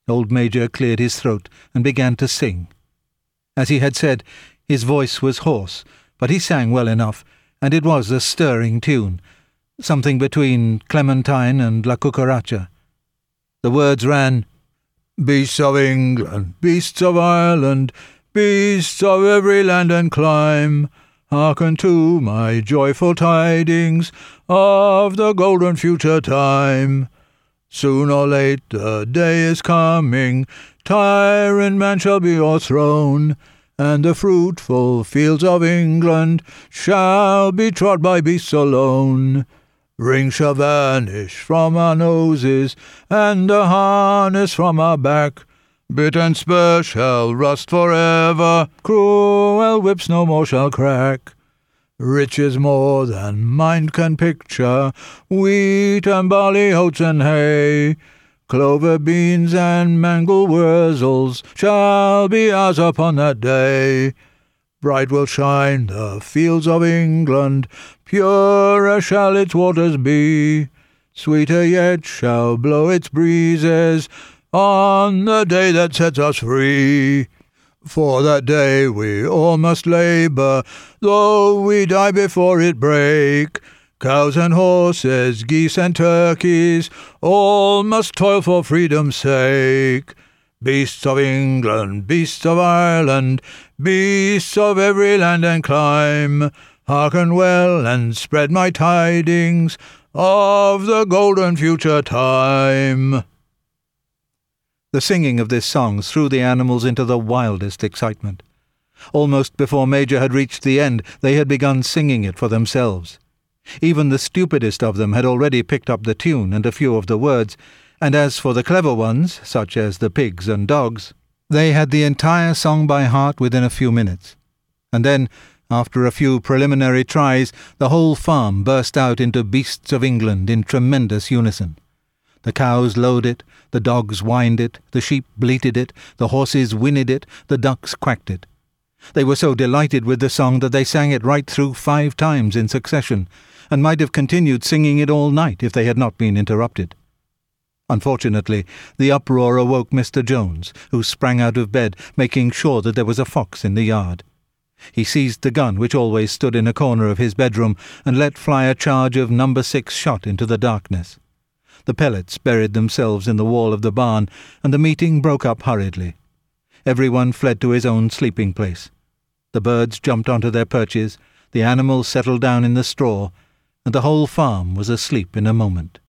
Old Major cleared his throat and began to sing. As he had said, his voice was hoarse, but he sang well enough, and it was a stirring tune, something between Clementine and La Cucaracha. The words ran, "Beasts of England, beasts of Ireland, beasts of every land and clime, hearken to my joyful tidings of the golden future time. Soon or late the day is coming, tyrant man shall be o'erthrown, and the fruitful fields of England shall be trod by beasts alone. Rings shall vanish from our noses, and the harness from our back. Bit and spur shall rust forever, cruel whips no more shall crack. Riches more than mind can picture, wheat and barley, oats and hay, clover, beans, and mangel wurzels shall be ours upon that day. Bright will shine the fields of England, purer shall its waters be, sweeter yet shall blow its breezes on the day that sets us free. For that day we all must labour, though we die before it break. Cows and horses, geese and turkeys, all must toil for freedom's sake. Beasts of England, beasts of Ireland, beasts of every land and clime, hearken well and spread my tidings of the golden future time." The singing of this song threw the animals into the wildest excitement. Almost before Major had reached the end, they had begun singing it for themselves. Even the stupidest of them had already picked up the tune and a few of the words, and as for the clever ones, such as the pigs and dogs, they had the entire song by heart within a few minutes. And then, after a few preliminary tries, the whole farm burst out into Beasts of England in tremendous unison. The cows lowed it, the dogs whined it, the sheep bleated it, the horses whinnied it, the ducks quacked it. They were so delighted with the song that they sang it right through 5 times in succession, and might have continued singing it all night if they had not been interrupted. Unfortunately, the uproar awoke Mr. Jones, who sprang out of bed, making sure that there was a fox in the yard. He seized the gun which always stood in a corner of his bedroom and let fly a charge of No. 6 shot into the darkness. The pellets buried themselves in the wall of the barn, and the meeting broke up hurriedly. Everyone fled to his own sleeping place. The birds jumped onto their perches, the animals settled down in the straw, and the whole farm was asleep in a moment.